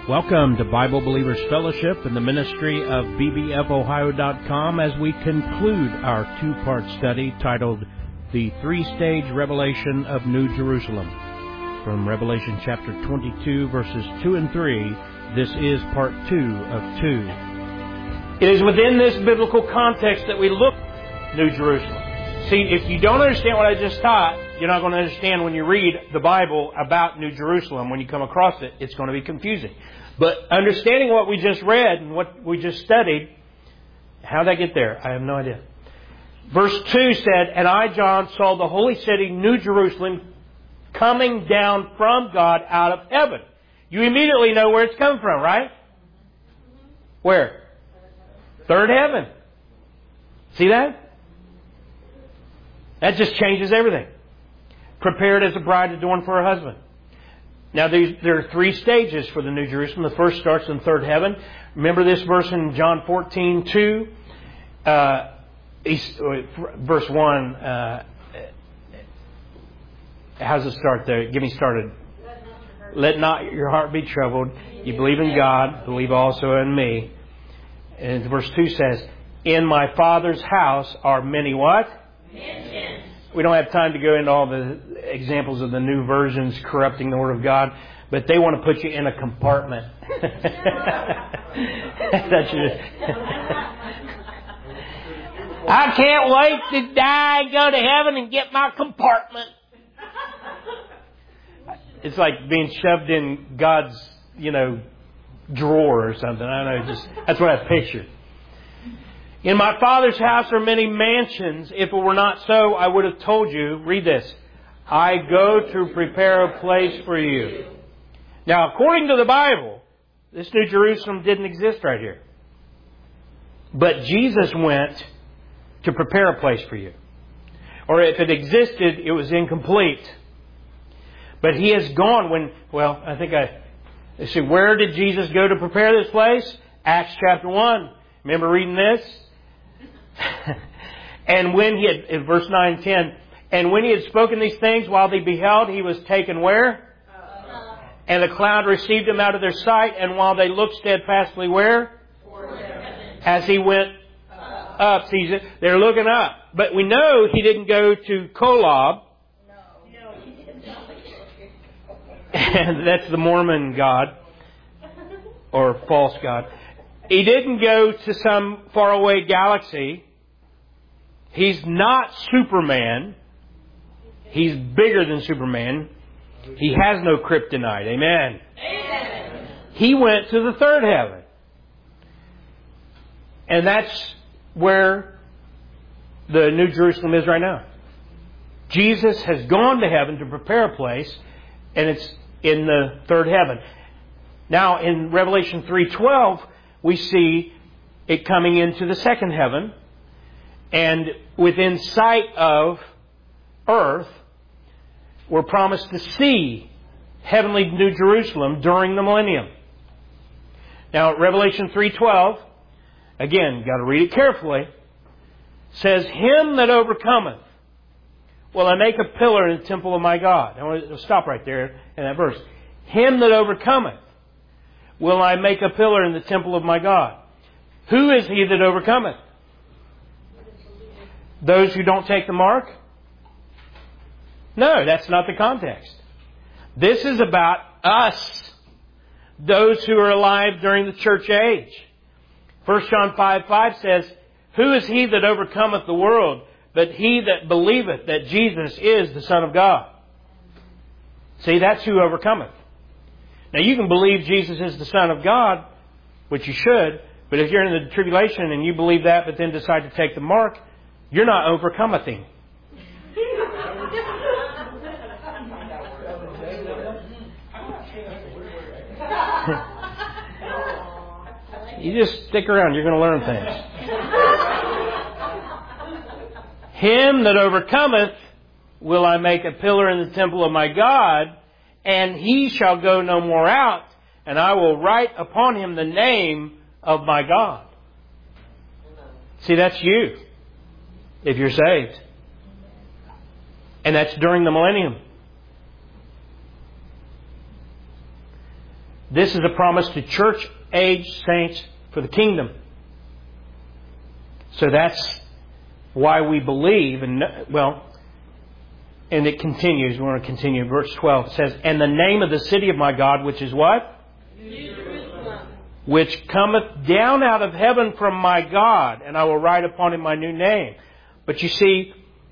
Welcome to Bible Believers Fellowship and the ministry of bbfohio.com as we conclude our two-part study titled The Three-Stage Revelation of New Jerusalem. From Revelation chapter 22, verses 2 and 3, this is part 2 of 2. It is within this biblical context that we look at New Jerusalem. See, if you don't understand what I just taught, you're not going to understand when you read the Bible about New Jerusalem. When you come across it, it's going to be confusing. But understanding what we just read and what we just studied, how did I get there? I have no idea. Verse 2 said, "And I, John, saw the holy city, New Jerusalem, coming down from God out of heaven." You immediately know where it's come from, right? Where? Third heaven. See that? That just changes everything. Prepared as a bride adorned for her husband. Now, there are three stages for the New Jerusalem. The first starts in third heaven. Remember this verse in John 14:2? Verse 1. How does it start there? Get me started. Let not your heart be troubled. You believe in God, believe also in me. And verse 2 says, "In my Father's house are many" what? Mansions. We don't have time to go into all the examples of the new versions corrupting the Word of God, but they want to put you in a compartment. I can't wait to die and go to heaven and get my compartment. It's like being shoved in God's, drawer or something. I don't know. That's what I pictured. "In my Father's house are many mansions. If it were not so, I would have told you." Read this. "I go to prepare a place for you." Now, according to the Bible, this New Jerusalem didn't exist right here. But Jesus went to prepare a place for you. Or if it existed, it was incomplete. But He has gone let's see, where did Jesus go to prepare this place? Acts chapter 1. Remember reading this? And when He had, in verse 9 and 10, "And when He had spoken these things, while they beheld, He was taken" where? "And a cloud received Him out of their sight, and while they looked steadfastly" where? "As He went up." See, they're looking up. But we know He didn't go to Kolob. No, He didn't. And that's the Mormon God, or false God. He didn't go to some faraway galaxy. He's not Superman. He's bigger than Superman. He has no kryptonite. Amen. Amen. He went to the third heaven. And that's where the New Jerusalem is right now. Jesus has gone to heaven to prepare a place, and it's in the third heaven. Now, in Revelation 3:12, we see it coming into the second heaven. And within sight of earth, we're promised to see heavenly New Jerusalem during the millennium. Now, Revelation 3:12, again, got to read it carefully, says, "Him that overcometh will I make a pillar in the temple of my God." I want to stop right there in that verse. "Him that overcometh will I make a pillar in the temple of my God." Who is he that overcometh? Those who don't take the mark? No, that's not the context. This is about us, those who are alive during the church age. 1 John 5:5 says, "Who is he that overcometh the world, but he that believeth that Jesus is the Son of God?" See, that's who overcometh. Now, you can believe Jesus is the Son of God, which you should, but if you're in the tribulation and you believe that but then decide to take the mark, you're not overcometh Him. You just stick around. You're going to learn things. "Him that overcometh will I make a pillar in the temple of my God, and he shall go no more out, and I will write upon him the name of my God." See, that's you, if you're saved. And that's during the millennium. This is a promise to church-age saints for the kingdom. So that's why we believe, and it continues. We want to continue. Verse 12 says, "And the name of the city of my God, which is what? Jerusalem. Which cometh down out of heaven from my God, and I will write upon it my new name." But you see,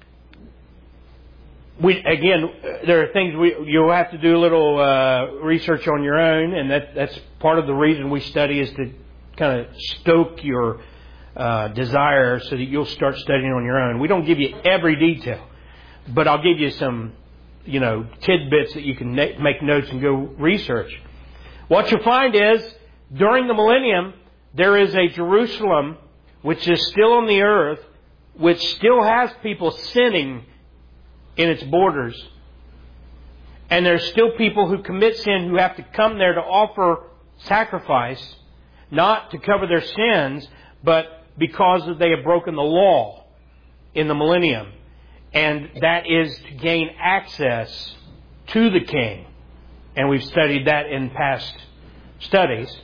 there are things you'll have to do a little research on your own, and that's part of the reason we study, is to kind of stoke your desire so that you'll start studying on your own. We don't give you every detail, but I'll give you some, tidbits that you can make notes and go research. What you'll find is, during the millennium, there is a Jerusalem which is still on the earth, which still has people sinning in its borders. And there's still people who commit sin who have to come there to offer sacrifice, not to cover their sins, but because they have broken the law in the millennium. And that is to gain access to the King. And we've studied that in past studies.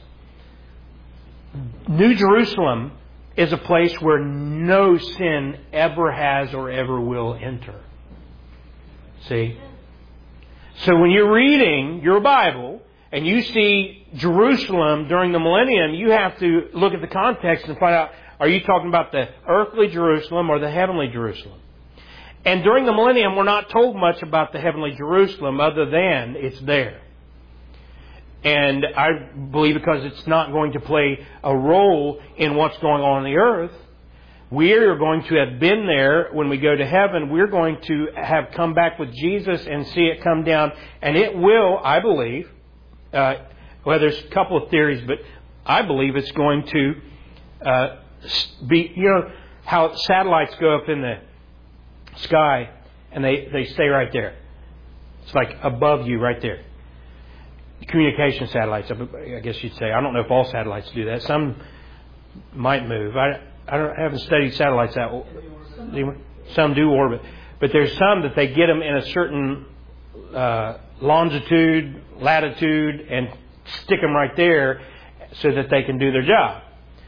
New Jerusalem is a place where no sin ever has or ever will enter. See? So when you're reading your Bible and you see Jerusalem during the millennium, you have to look at the context and find out, are you talking about the earthly Jerusalem or the heavenly Jerusalem? And during the millennium, we're not told much about the heavenly Jerusalem other than it's there. And I believe because it's not going to play a role in what's going on the earth, we are going to have been there when we go to heaven. We're going to have come back with Jesus and see it come down. And it will, I believe, there's a couple of theories, but I believe it's going to be, how satellites go up in the sky and they stay right there. It's like above you right there. Communication satellites, I guess you'd say. I don't know if all satellites do that. Some might move. I haven't studied satellites that. Some do orbit, but there's some that they get them in a certain longitude, latitude, and stick them right there so that they can do their job.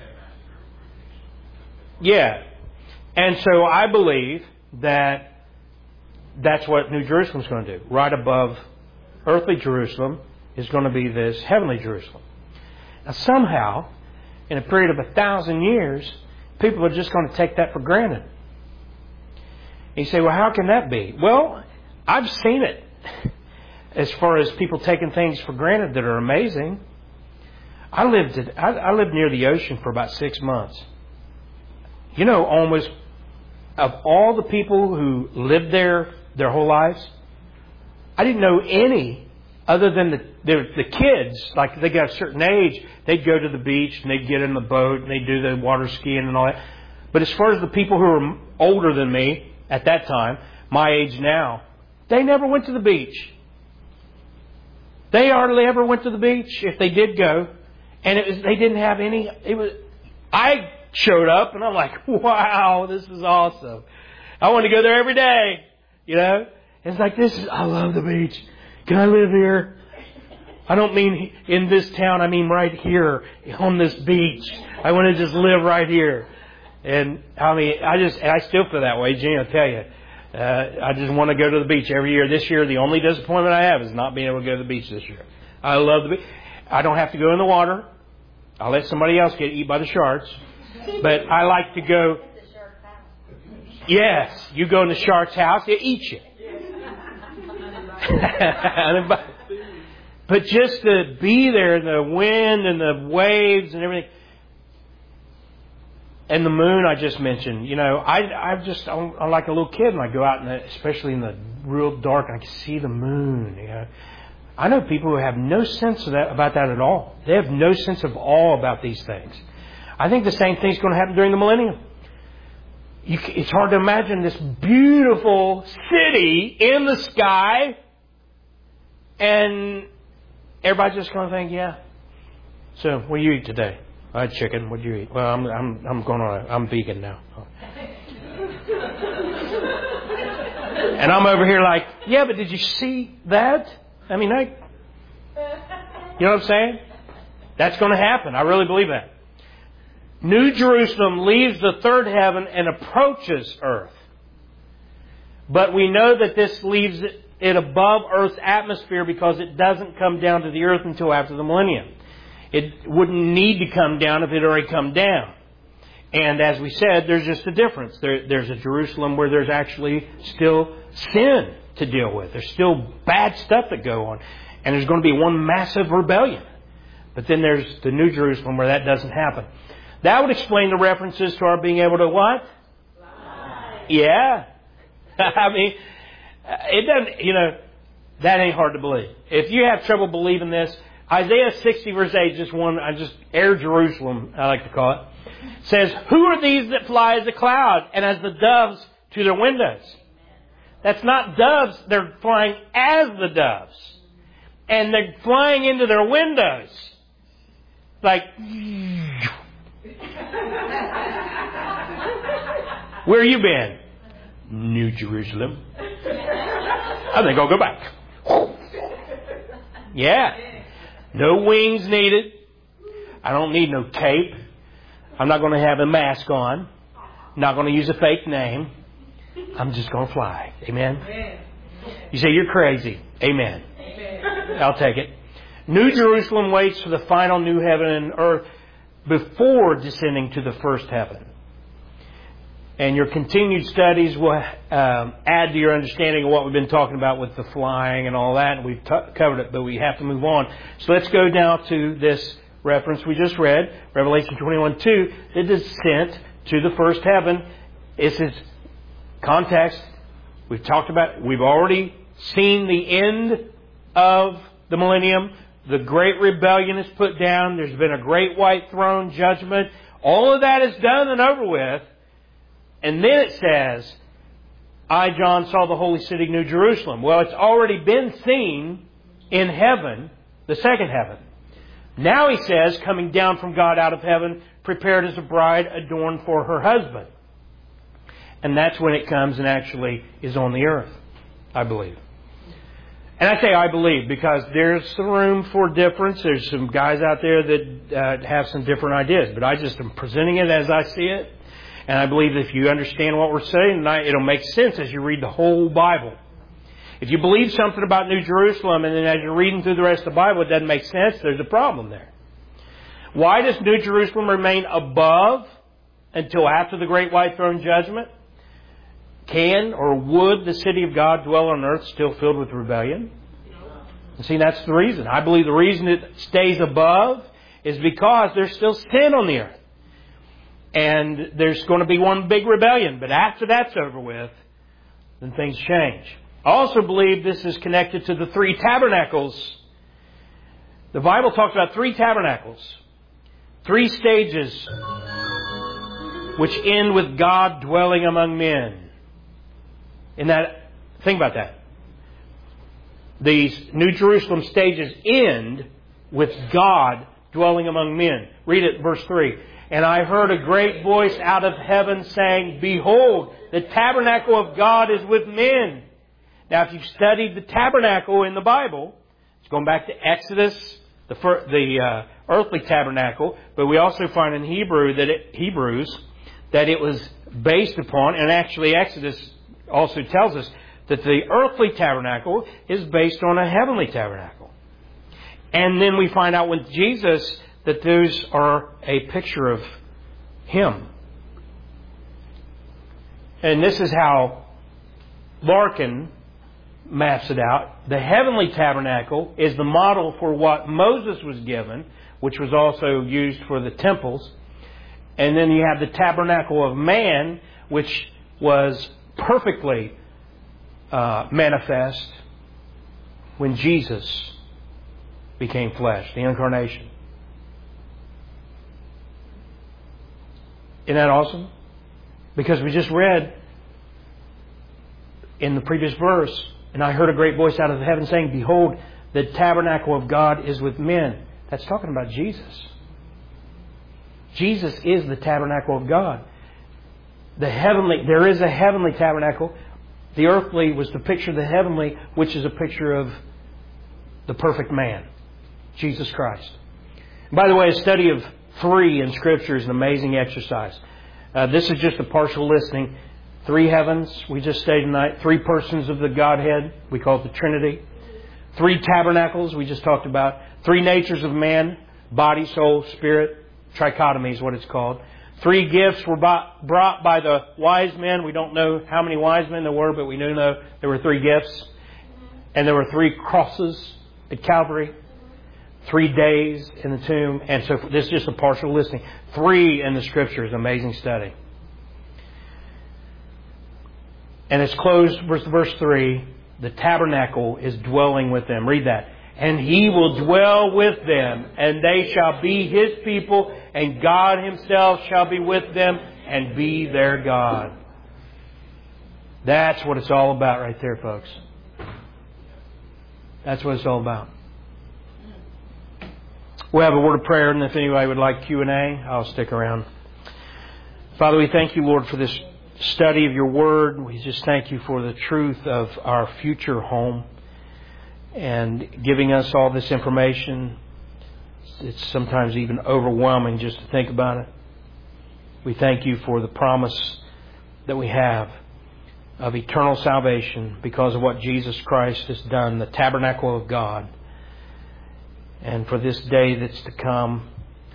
Yeah, and so I believe that that's what New Jerusalem's going to do. Right above earthly Jerusalem is going to be this heavenly Jerusalem. Now somehow, in a period of 1,000 years, people are just going to take that for granted. And you say, well, how can that be? Well, I've seen it. As far as people taking things for granted that are amazing. I lived near the ocean for about 6 months. Almost of all the people who lived there their whole lives, I didn't know any other than the kids. Like they got a certain age, they'd go to the beach and they'd get in the boat and they'd do the water skiing and all that. But as far as the people who were older than me at that time, my age now, they never went to the beach. They hardly ever went to the beach if they did go. And they didn't have any. I showed up and I'm like, wow, this is awesome. I want to go there every day. It's like I love the beach. Can I live here? I don't mean in this town. I mean right here on this beach. I want to just live right here. And I still feel that way, Gene. I'll tell you. I just want to go to the beach every year. This year, the only disappointment I have is not being able to go to the beach this year. I love the beach. I don't have to go in the water. I'll let somebody else get eaten by the sharks. But I like to go. Yes, you go in the shark's house, they eat you. But just to be there in the wind and the waves and everything. And the moon I just mentioned, I'm like a little kid when I go out, especially in the real dark, I can see the moon. I know people who have no sense of about that at all. They have no sense of awe about these things. I think the same thing's going to happen during the millennium. It's hard to imagine this beautiful city in the sky, and everybody's just going to think, yeah. So, what do you eat today? I had chicken. What do you eat? Well, I'm vegan now. And I'm over here like, yeah, but did you see that? I mean, You know what I'm saying? That's going to happen. I really believe that. New Jerusalem leaves the third heaven and approaches earth. But we know that this leaves it above Earth's atmosphere because it doesn't come down to the earth until after the millennium. It wouldn't need to come down if it had already come down. And as we said, there's just a difference. There's a Jerusalem where there's actually still sin to deal with. There's still bad stuff that go on. And there's going to be one massive rebellion. But then there's the New Jerusalem where that doesn't happen. That would explain the references to our being able to what? Fly. Yeah. I mean, it doesn't, that ain't hard to believe. If you have trouble believing this, Isaiah 60 verse 8, Air Jerusalem, I like to call it, says, "Who are these that fly as a cloud and as the doves to their windows?" That's not doves, they're flying as the doves. And they're flying into their windows. Like, where you been? New Jerusalem. I think I'll go back. Yeah. No wings needed. I don't need no cape. I'm not going to have a mask on. I'm not going to use a fake name. I'm just going to fly. Amen? You say, you're crazy. Amen. I'll take it. New Jerusalem waits for the final new heaven and earth before descending to the first heaven. And your continued studies will add to your understanding of what we've been talking about with the flying and all that. And we've covered it, but we have to move on. So let's go now to this reference we just read, Revelation 21:2, the descent to the first heaven. It's its context. We've talked about, we've already seen the end of the millennium. The great rebellion is put down. There's been a great white throne judgment. All of that is done and over with. And then it says, I, John, saw the holy city, New Jerusalem. Well, it's already been seen in heaven, the second heaven. Now he says, coming down from God out of heaven, prepared as a bride adorned for her husband. And that's when it comes and actually is on the earth, I believe. And I say I believe because there's some room for difference. There's some guys out there that have some different ideas. But I just am presenting it as I see it. And I believe if you understand what we're saying, it'll make sense as you read the whole Bible. If you believe something about New Jerusalem and then as you're reading through the rest of the Bible, it doesn't make sense, there's a problem there. Why does New Jerusalem remain above until after the great white throne judgment? Can or would the city of God dwell on earth still filled with rebellion? And see, that's the reason. I believe the reason it stays above is because there's still sin on the earth. And there's going to be one big rebellion. But after that's over with, then things change. I also believe this is connected to the three tabernacles. The Bible talks about three tabernacles. Three stages which end with God dwelling among men. Think about that. These New Jerusalem stages end with God dwelling among men. Read it, verse 3. And I heard a great voice out of heaven saying, Behold, the tabernacle of God is with men. Now, if you've studied the tabernacle in the Bible, it's going back to Exodus, the earthly tabernacle, but we also find in Hebrews that it was based upon, and actually Exodus also tells us that the earthly tabernacle is based on a heavenly tabernacle. And then we find out with Jesus that those are a picture of Him. And this is how Larkin maps it out. The heavenly tabernacle is the model for what Moses was given, which was also used for the temples. And then you have the tabernacle of man, which was perfectly manifest when Jesus became flesh, the incarnation. Isn't that awesome? Because we just read in the previous verse, and I heard a great voice out of heaven saying, Behold, the tabernacle of God is with men. That's talking about Jesus. Jesus is the tabernacle of God. There is a heavenly tabernacle. The earthly was the picture of the heavenly, which is a picture of the perfect man. Jesus Christ. By the way, a study of 3 in Scripture is an amazing exercise. This is just a partial listing. 3 heavens, we just studied tonight. 3 persons of the Godhead, we call it the Trinity. 3 tabernacles, we just talked about. 3 natures of man, body, soul, spirit. Trichotomy is what it's called. 3 gifts were brought by the wise men. We don't know how many wise men there were, but we do know there were 3 gifts. And there were 3 crosses at Calvary. 3 days in the tomb. And so this is just a partial listing. 3 in the Scripture is an amazing study. And it's closed, verse 3, the tabernacle is dwelling with them. Read that. And He will dwell with them, and they shall be His people, and God Himself shall be with them and be their God. That's what it's all about right there, folks. That's what it's all about. We'll have a word of prayer, and if anybody would like Q&A, I'll stick around. Father, we thank You, Lord, for this study of Your Word. We just thank You for the truth of our future home and giving us all this information. It's sometimes even overwhelming just to think about it. We thank You for the promise that we have of eternal salvation because of what Jesus Christ has done, the tabernacle of God. And for this day that's to come,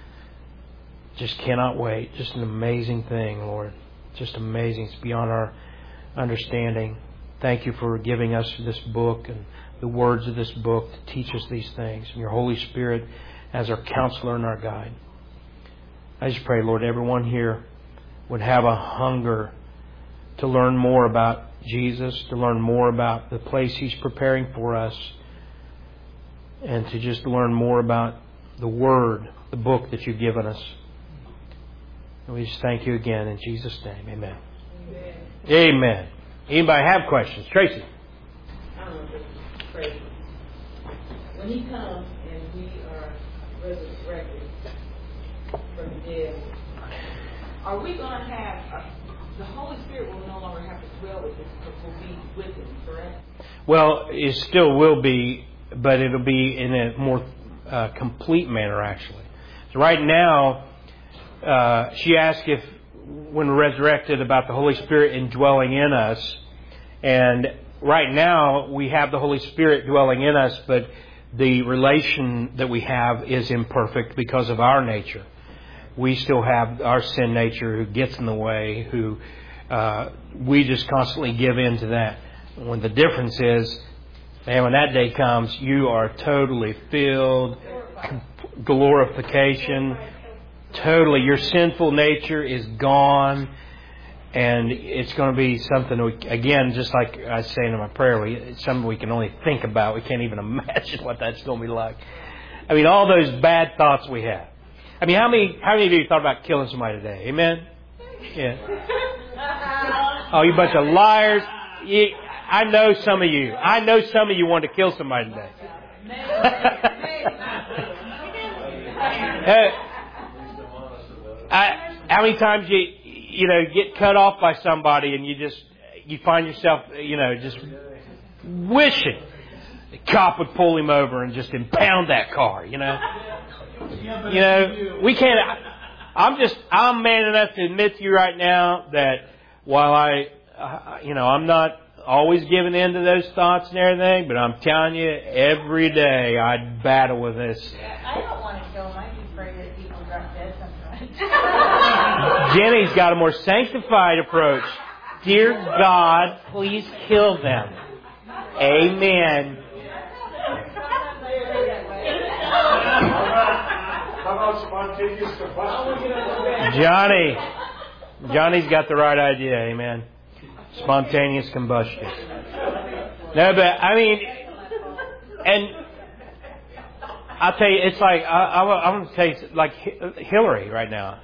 just cannot wait. Just an amazing thing, Lord. Just amazing. It's beyond our understanding. Thank You for giving us this book and the words of this book to teach us these things. And Your Holy Spirit as our counselor and our guide. I just pray, Lord, everyone here would have a hunger to learn more about Jesus, to learn more about the place He's preparing for us, and to just learn more about the Word, the book that You've given us. And we just thank You again in Jesus' name. Amen. Amen. Amen. Anybody have questions? Tracy. I don't know if this is crazy. When He comes and we are resurrected from the dead, are we going to have... the Holy Spirit will no longer have to dwell with us, but will be with Him, correct? Well, it still will be, but it'll be in a more complete manner, actually. So right now, she asked if, when we're resurrected, about the Holy Spirit indwelling in us. And right now, we have the Holy Spirit dwelling in us, but the relation that we have is imperfect because of our nature. We still have our sin nature who gets in the way, who we just constantly give in to that. When the difference is, man, when that day comes, you are totally filled, glorification, totally. Your sinful nature is gone, and it's going to be something, again, just like I was saying in my prayer, it's something we can only think about. We can't even imagine what that's going to be like. I mean, all those bad thoughts we have. I mean, how many of you thought about killing somebody today? Amen? Yeah. Oh, you bunch of liars. I know some of you. I know some of you want to kill somebody today. How many times you get cut off by somebody and you find yourself, just wishing the cop would pull him over and just impound that car, we can't. I'm man enough to admit to you right now that while I'm not always giving in to those thoughts and everything, but I'm telling you, every day I battle with this. I don't want to kill them. I'm afraid that people drop dead sometimes. Jenny's got a more sanctified approach. Dear God, please kill them. Amen. Johnny's got the right idea, amen. Spontaneous combustion. No, but I mean, and I'll tell you, it's like I'm going to tell you, like Hillary right now.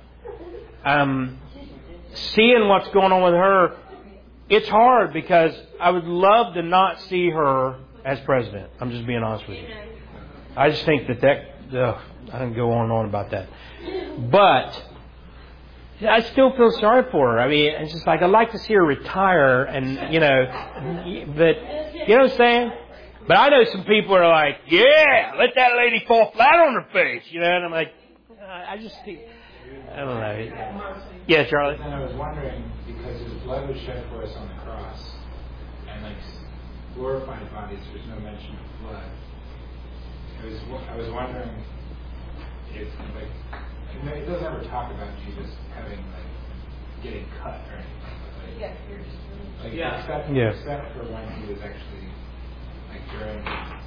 Seeing what's going on with her, it's hard because I would love to not see her as president. I'm just being honest with you. I just think that I don't go on and on about that. But I still feel sorry for her. I mean, it's just like I'd like to see her retire, and but you know what I'm saying? But I know some people are like, yeah, let that lady fall flat on her face, you know, and I'm like, I don't know. Yeah, Charlie? And I was wondering, because His blood was shed for us on the cross, and like glorified bodies, there's no mention of blood. I was wondering if, like, it doesn't ever talk about Jesus having, like, getting cut or anything. Like, except for when He was actually, like, during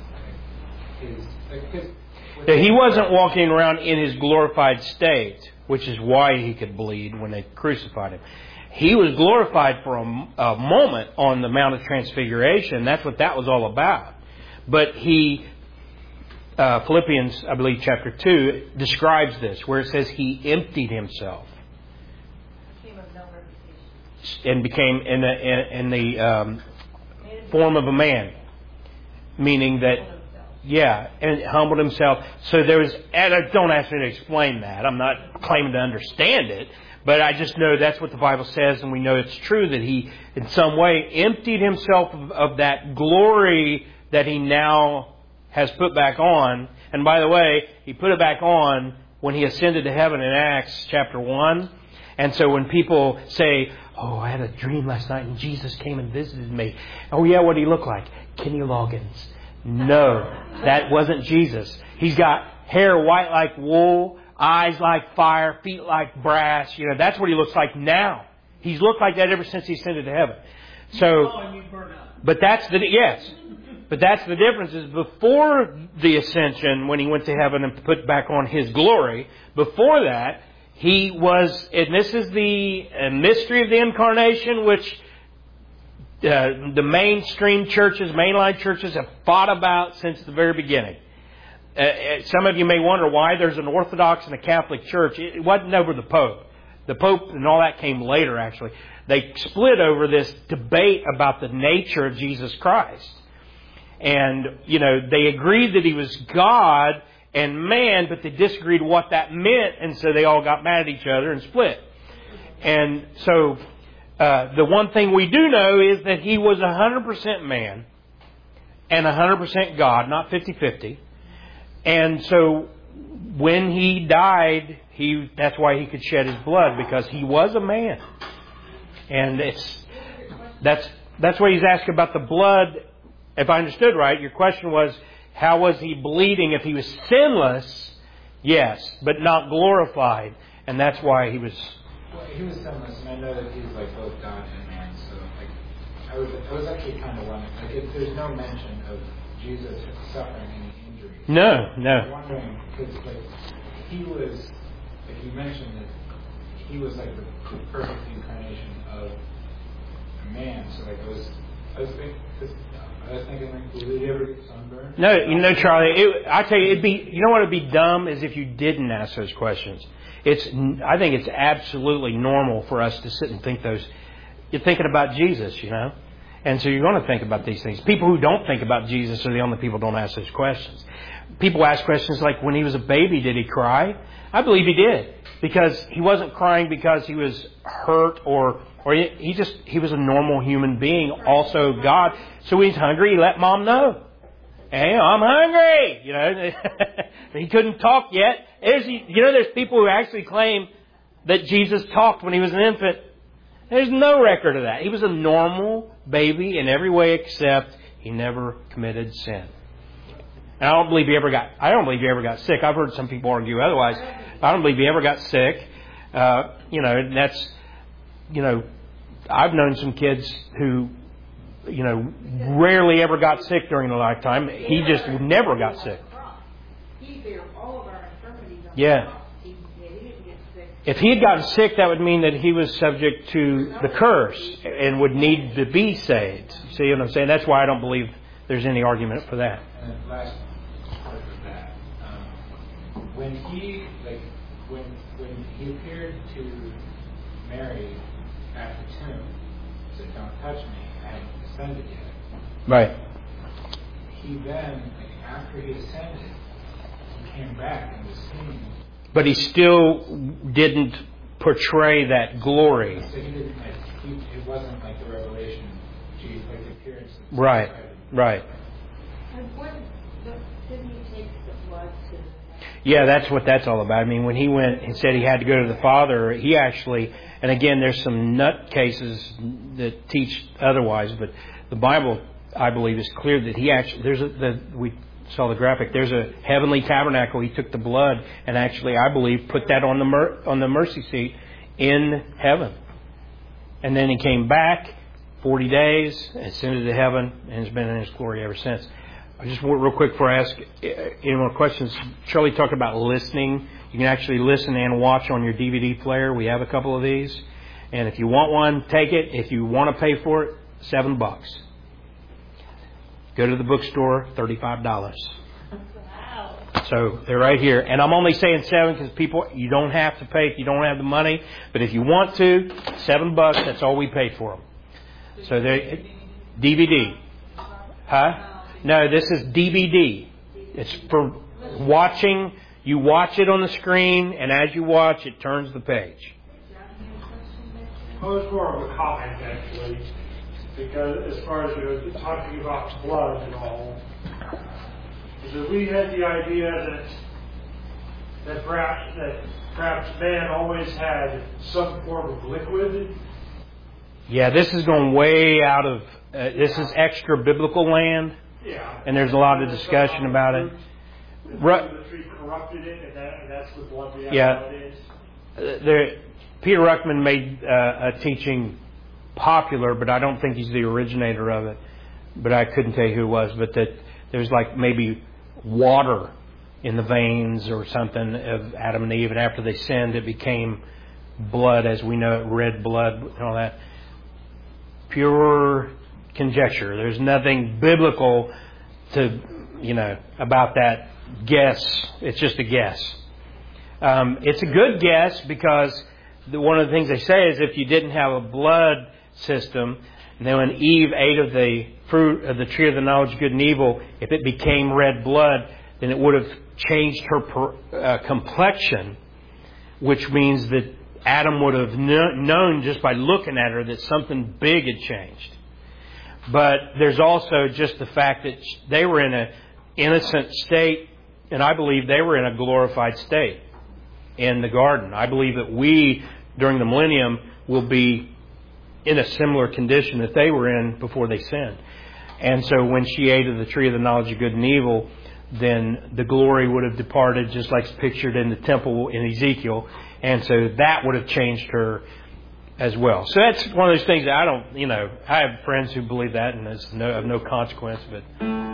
his He wasn't walking around in His glorified state, which is why He could bleed when they crucified Him. He was glorified for a moment on the Mount of Transfiguration. That's what that was all about. But Philippians, I believe, chapter 2, describes this, where it says He emptied Himself. And became in the form of a man. Meaning that, and humbled Himself. So there was, and don't ask me to explain that. I'm not claiming to understand it. But I just know that's what the Bible says, and we know it's true that He, in some way, emptied Himself of that glory that He now has put back on. And by the way, He put it back on when He ascended to heaven in Acts chapter 1. And so when people say, oh, I had a dream last night and Jesus came and visited me. Oh yeah, what did He look like? Kenny Loggins. No, that wasn't Jesus. He's got hair white like wool, eyes like fire, feet like brass. You know, that's what He looks like now. He's looked like that ever since He ascended to heaven. So, but that's the difference is before the ascension, when He went to heaven and put back on His glory, before that, He was, and this is the mystery of the incarnation, which the mainstream churches, mainline churches have fought about since the very beginning. Some of you may wonder why there's an Orthodox and a Catholic church. It wasn't over the Pope. The Pope and all that came later, actually. They split over this debate about the nature of Jesus Christ. And, you know, they agreed that He was God and man, but they disagreed what that meant, and so they all got mad at each other and split. And so the one thing we do know is that He was 100% man and 100% God, not 50-50. And so when He died, that's why He could shed His blood, because He was a man. And that's why He's asking about the blood. If I understood right, your question was, how was He bleeding if He was sinless? Yes, but not glorified. And that's why He was... Well, He was sinless, and I know that He's like both God and man. So I was actually kind of wondering, there's no mention of Jesus suffering any injuries. No. I'm wondering, because He was, you mentioned that He was like the perfect incarnation of a man. So I was thinking, will He ever get sunburned? No, Charlie. I tell you, you know what would be dumb is if you didn't ask those questions. I think it's absolutely normal for us to sit and think those. You're thinking about Jesus, you know, and so you're going to think about these things. People who don't think about Jesus are the only people who don't ask those questions. People ask questions like, when He was a baby, did He cry? I believe He did, because He wasn't crying because He was hurt or He was a normal human being, also God. So when He's hungry, He let Mom know. Hey, I'm hungry. You know, He couldn't talk yet. There's people who actually claim that Jesus talked when He was an infant. There's no record of that. He was a normal baby in every way except He never committed sin. And I don't believe He ever got sick. I've heard some people argue otherwise. I don't believe He ever got sick. And that's, I've known some kids who, rarely ever got sick during their lifetime. He just never got sick. He bear all of our infirmities on Yeah. the cross. He didn't get sick. If He had gotten sick, that would mean that He was subject to the curse and would need to be saved. See what I'm saying? That's why I don't believe there's any argument for that. And then last part of that, when He appeared to Mary at the tomb, He said, "Don't touch me, I haven't ascended yet." Right. He then, after He ascended, He came back and was seen. But He still didn't portray that glory. So He didn't. It wasn't like the revelation, like the appearance. Right. Well, Didn't he take the blood to? Yeah, that's what that's all about. I mean, when he went and said he had to go to the Father, he actually, and again, there's some nut cases that teach otherwise, but the Bible, I believe, is clear that he actually, we saw the graphic, there's a heavenly tabernacle. He took the blood and actually, I believe, put that on the mercy seat in heaven. And then he came back 40 days, ascended to heaven, and has been in his glory ever since. I just want real quick before I ask any more questions. Charlie talked about listening. You can actually listen and watch on your DVD player. We have a couple of these. And if you want one, take it. If you want to pay for it, $7. Go to the bookstore, $35. Wow. So they're right here. And I'm only saying $7 because people, you don't have to pay if you don't have the money. But if you want to, $7, that's all we pay for them. So they're DVD. Huh? No, this is DVD. It's for watching. You watch it on the screen, and as you watch, it turns the page. Well, it's more of a comment, actually, because as far as talking about blood and all, is that we had the idea that perhaps man always had some form of liquid. Yeah, this is going way out of. This is extra biblical land. Yeah. And there's a lot of discussion about it. The tree corrupted it, and that's the blood the is. Peter Ruckman made a teaching popular, but I don't think he's the originator of it. But I couldn't tell you who it was. But that there's like maybe water in the veins or something of Adam and Eve, and after they sinned, it became blood as we know it, red blood and all that. Pure conjecture. There's nothing biblical to, about that guess. It's just a guess. It's a good guess because one of the things they say is if you didn't have a blood system, and then when Eve ate of the fruit of the tree of the knowledge of good and evil, if it became red blood, then it would have changed her complexion, which means that Adam would have known just by looking at her that something big had changed. But there's also just the fact that they were in an innocent state, and I believe they were in a glorified state in the garden. I believe that we, during the millennium, will be in a similar condition that they were in before they sinned. And so when she ate of the tree of the knowledge of good and evil, then the glory would have departed, just like it's pictured in the temple in Ezekiel. And so that would have changed her as well. So that's one of those things that I don't, I have friends who believe that, and it's of no consequence, but